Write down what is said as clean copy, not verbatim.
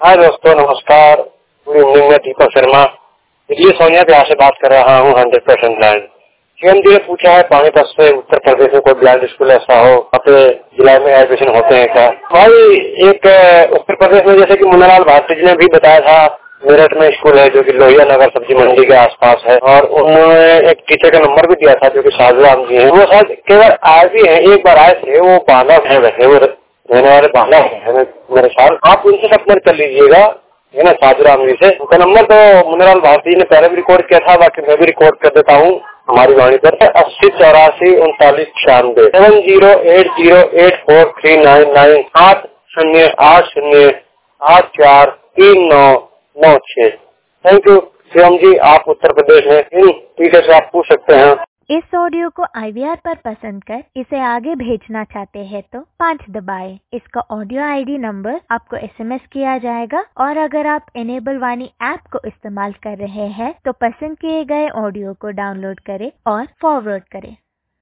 हाय दोस्तों, नमस्कार। Good evening. मैं दीपक शर्मा दिल्ली सोनिया बिहार से बात कर रहा हूँ। 100% ब्लाइंड। सीएम जी ने पूछा है पानीपत से उत्तर प्रदेश में कोई ब्लाइंड स्कूल ऐसा हो, अपने जिला में एडमिशन होते हैं क्या? भाई एक उत्तर प्रदेश में जैसे कि मुन्नालाल भारती जी ने भी बताया था, मेरठ में स्कूल है जो कि लोहिया नगर सब्जी मंडी के आसपास है, और उन्होंने एक टीचर का नंबर भी दिया था जो कि साधुराम जी है। वो शायद केवल आए भी है, एक बार आए थे। वो बांधा है, वैसे वो रहने वाले बांधा है मेरे ख्याल। आप उनसे संपर्क कर लीजिएगा, है ना, साधुराम जी से। उनका नंबर तो मुन्नालाल भारती ने पहले भी रिकॉर्ड किया था, बाकी मैं भी रिकॉर्ड कर देता हूँ हमारी वाणी पर। 80843996 7080843998 8080843996। Thank you Shivam ji. आप उत्तर प्रदेश में इन टीचर से आप पूछ सकते हैं। इस ऑडियो को IVR पर पसंद कर इसे आगे भेजना चाहते हैं तो 5 दबाएं। इसका ऑडियो ID नंबर आपको SMS किया जाएगा, और अगर आप इनेबल वाणी ऐप को इस्तेमाल कर रहे हैं तो पसंद किए गए ऑडियो को डाउनलोड करें और फॉरवर्ड करें।